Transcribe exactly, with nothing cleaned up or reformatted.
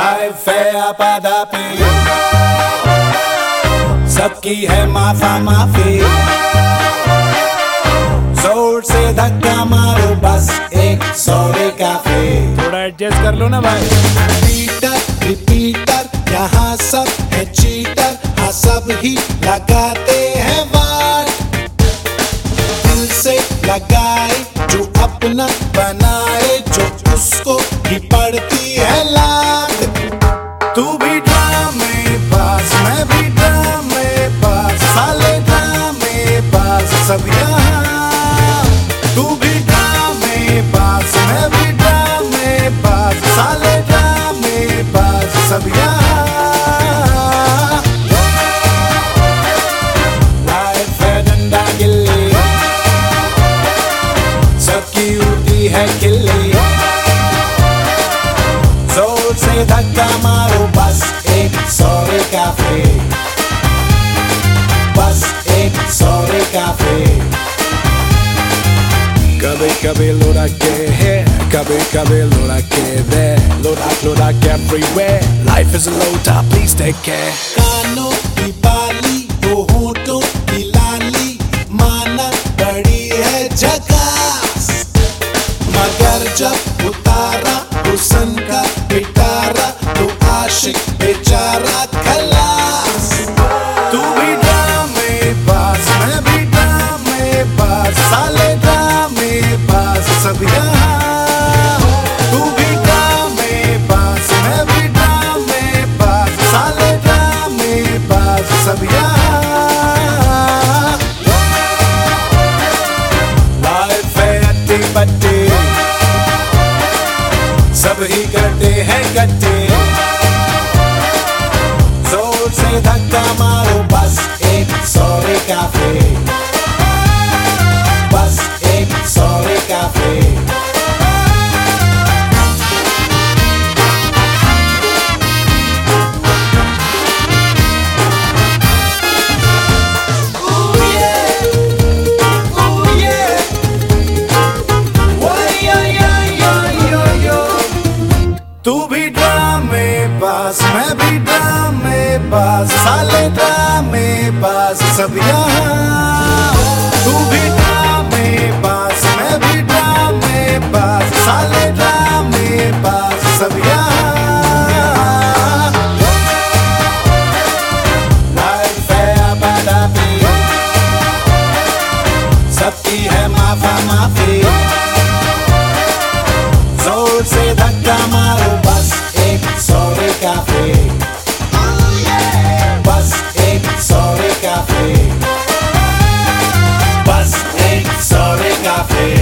Life है आपाधापी, सबकी है माफा माफी। जोर से धक्का मारो बस एक सौरे काफी। थोड़ा एडजस्ट कर लो ना भाई। रिपीटर रिपीटर यहाँ सब है चीटर, हाँ सब ही लगाते हैं वार। दिल से लगाए जो अपना बनाए, जो उसको ही पड़ती है लात। तू भी ड्रामे बाज, मैं भी ड्रामे बाज, साले ड्रामे बाज सब यहाँ। तू भी ड्रामे बाज, मैं भी ड्रामे बाज, साले ड्रामे बाज सब यहाँ। लाइफ है डंडा गिल्ली, सबकी होती है खिल्ली। जोर से धक्का मारो बस एक सौरे काफी, बस एक सौरे काफी। कभी कभी लुढ़क के है, कभी कभी लुढ़क के दे, लुढ़क लुढ़क everywhere. Life is a load, please take care. कानों की बाली, वो होठों की लाली, माना बड़ी है झकास। मगर जब उतारा हुस्न का पिटारा, तो आशिक बेचारा खलास। तू भी ड्रामे बाज, मैं भी ड्रामे बाज, साले ड्रामे बाज सब यहाँ। तू भी ड्रामे बाज, मैं भी ड्रामे बाज, साले ड्रामे बाज सब यहाँ। लाइफ है अट्टी पट्टी, सब ही करते हैं गट्टे। जोर से धक्का मारो बस एक सौरे काफी, बस एक सौरे काफी। तू भी ड्रामे बाज, मैं भी ड्रामे बाज, साले ड्रामे बाज सब यहाँ। तू भी ड्रामे बाज, मैं भी ड्रामे बाज, साले ड्रामे बाज सब यहाँ। लाइफ है आपाधापी, सबकी है माफा माफी। जोर से धक्का मारो बस एक सौरे काफी, बस एक सौरे काफी, बस एक सौरे काफी।